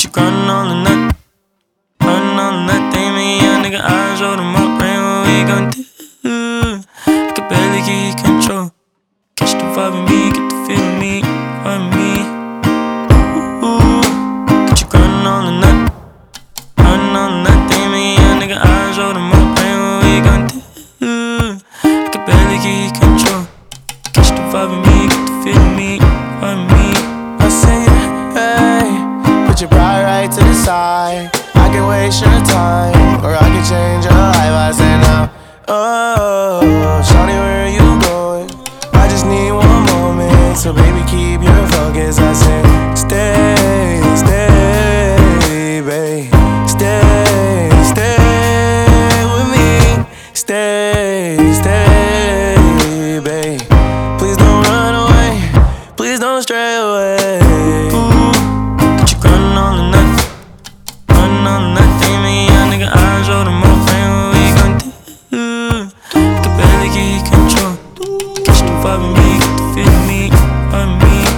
you grinding on the nut, grinding on the nut. They make young nigga eyes roll them up, brain what we gon' do. I can barely get control. Catch the vibe in me, get the feel in me, vibe in me. Got you grinding on the nut, grinding on the nut. They make young nigga eyes roll them up, brain what we gon' do. I can barely get control. Catch the vibe in me, get the feel in me, vibe in me. I say, hey, put your pride right to the side. I can waste your time, or I can change your life. I say now, oh, shawty, where are you going? I just need one moment, so baby, keep your focus. I say, stay, stay, babe, stay, stay with me, stay, stay, babe. Please don't run away, please don't stray away. Got you grinding on the nut, grinding on the nut. They make young nigga eyes roll them up, brain what we gon' do. I can barely get control. Catch the vibe in me, get the feel in me, vibe in me.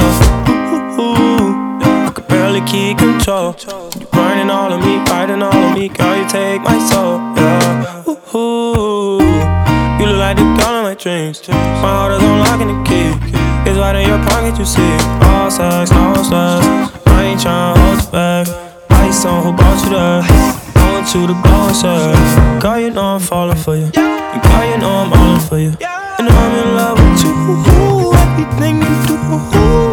I could barely keep control. You burning all of me, fighting all of me, girl, you take my soul, yeah. You look like the girl in my dreams. My heart is on lock and the key. It's right in your pocket, you see. All sex, no stress. I ain't tryna hold you back. Ice on, who brought you there? I want you to go and serve. Girl, you know I'm falling for you. And girl, you know I'm all in for you. And I'm in love with you. Everything you do.